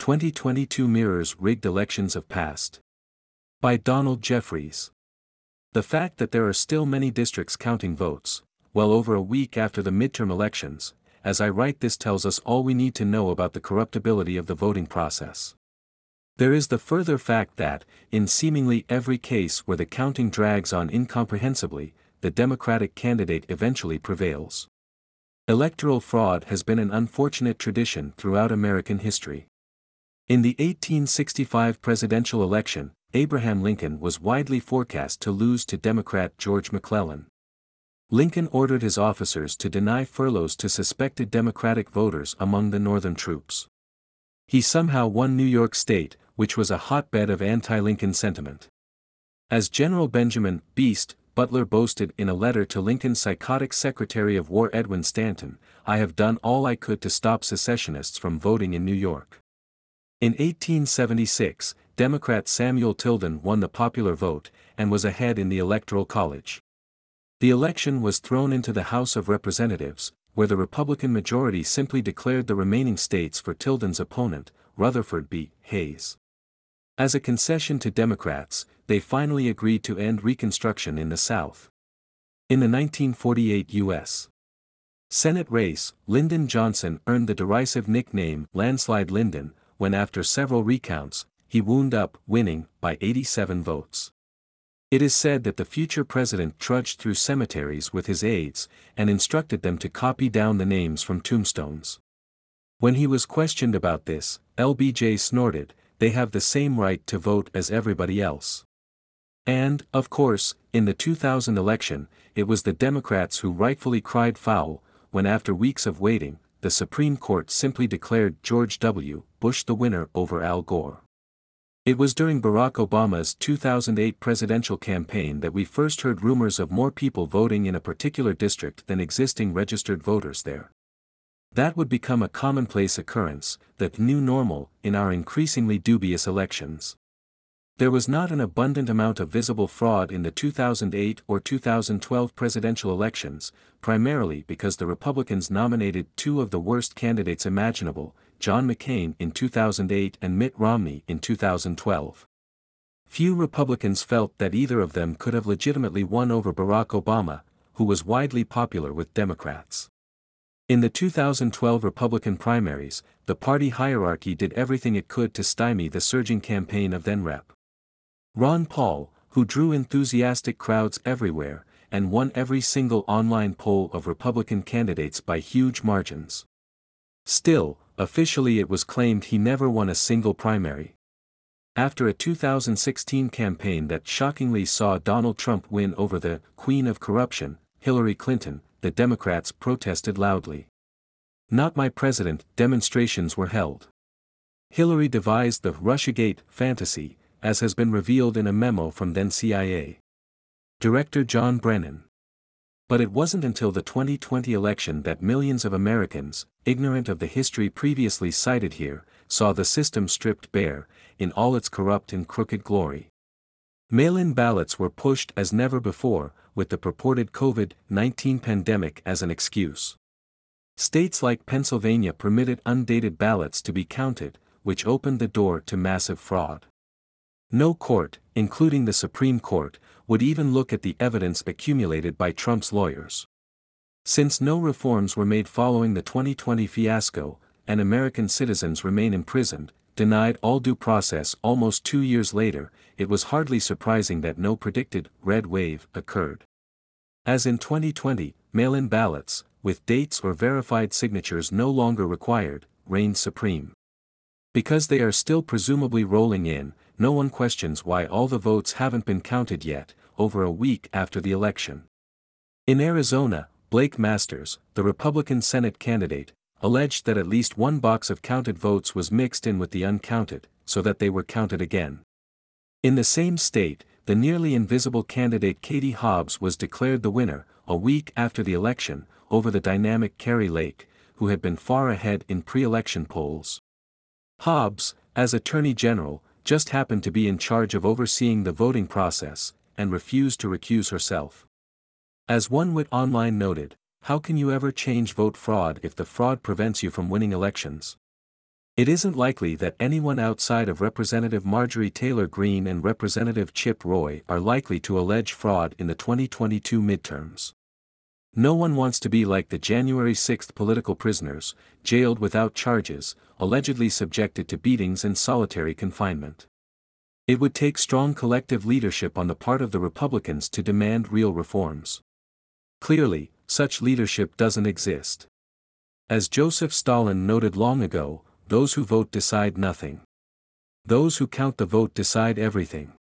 2022 Mirrors Rigged Elections of Past. By Donald Jeffries. The fact that there are still many districts counting votes, well over a week after the midterm elections, as I write this tells us all we need to know about the corruptibility of the voting process. There is the further fact that, in seemingly every case where the counting drags on incomprehensibly, the Democratic candidate eventually prevails. Electoral fraud has been an unfortunate tradition throughout American history. In the 1865 presidential election, Abraham Lincoln was widely forecast to lose to Democrat George McClellan. Lincoln ordered his officers to deny furloughs to suspected Democratic voters among the Northern troops. He somehow won New York State, which was a hotbed of anti-Lincoln sentiment. As General Benjamin "Beast" Butler boasted in a letter to Lincoln's psychotic Secretary of War Edwin Stanton, "I have done all I could to stop secessionists from voting in New York." In 1876, Democrat Samuel Tilden won the popular vote, and was ahead in the Electoral College. The election was thrown into the House of Representatives, where the Republican majority simply declared the remaining states for Tilden's opponent, Rutherford B. Hayes. As a concession to Democrats, they finally agreed to end Reconstruction in the South. In the 1948 U.S. Senate race, Lyndon Johnson earned the derisive nickname Landslide Lyndon, when after several recounts, he wound up winning by 87 votes. It is said that the future president trudged through cemeteries with his aides, and instructed them to copy down the names from tombstones. When he was questioned about this, LBJ snorted, "They have the same right to vote as everybody else." And, of course, in the 2000 election, it was the Democrats who rightfully cried foul, when after weeks of waiting, the Supreme Court simply declared George W. Bush the winner over Al Gore. It was during Barack Obama's 2008 presidential campaign that we first heard rumors of more people voting in a particular district than existing registered voters there. That would become a commonplace occurrence, the new normal, in our increasingly dubious elections. There was not an abundant amount of visible fraud in the 2008 or 2012 presidential elections, primarily because the Republicans nominated two of the worst candidates imaginable, John McCain in 2008 and Mitt Romney in 2012. Few Republicans felt that either of them could have legitimately won over Barack Obama, who was widely popular with Democrats. In the 2012 Republican primaries, the party hierarchy did everything it could to stymie the surging campaign of then-Rep. Ron Paul, who drew enthusiastic crowds everywhere, and won every single online poll of Republican candidates by huge margins. Still, officially it was claimed he never won a single primary. After a 2016 campaign that shockingly saw Donald Trump win over the "Queen of Corruption," Hillary Clinton, the Democrats protested loudly. "Not my president" demonstrations were held. Hillary devised the "Russiagate" fantasy, as has been revealed in a memo from then CIA Director John Brennan. But it wasn't until the 2020 election that millions of Americans, ignorant of the history previously cited here, saw the system stripped bare, in all its corrupt and crooked glory. Mail-in ballots were pushed as never before, with the purported COVID-19 pandemic as an excuse. States like Pennsylvania permitted undated ballots to be counted, which opened the door to massive fraud. No court, including the Supreme Court, would even look at the evidence accumulated by Trump's lawyers. Since no reforms were made following the 2020 fiasco, and American citizens remain imprisoned, denied all due process almost 2 years later, it was hardly surprising that no predicted "red wave" occurred. As in 2020, mail-in ballots, with dates or verified signatures no longer required, reigned supreme. Because they are still presumably rolling in, no one questions why all the votes haven't been counted yet, over a week after the election. In Arizona, Blake Masters, the Republican Senate candidate, alleged that at least one box of counted votes was mixed in with the uncounted, so that they were counted again. In the same state, the nearly invisible candidate Katie Hobbs was declared the winner, a week after the election, over the dynamic Kari Lake, who had been far ahead in pre-election polls. Hobbs, as Attorney General, just happened to be in charge of overseeing the voting process, and refused to recuse herself. As one wit online noted, "How can you ever change vote fraud if the fraud prevents you from winning elections?" It isn't likely that anyone outside of Representative Marjorie Taylor Greene and Representative Chip Roy are likely to allege fraud in the 2022 midterms. No one wants to be like the January 6 political prisoners, jailed without charges, allegedly subjected to beatings and solitary confinement. It would take strong collective leadership on the part of the Republicans to demand real reforms. Clearly, such leadership doesn't exist. As Joseph Stalin noted long ago, those who vote decide nothing. Those who count the vote decide everything.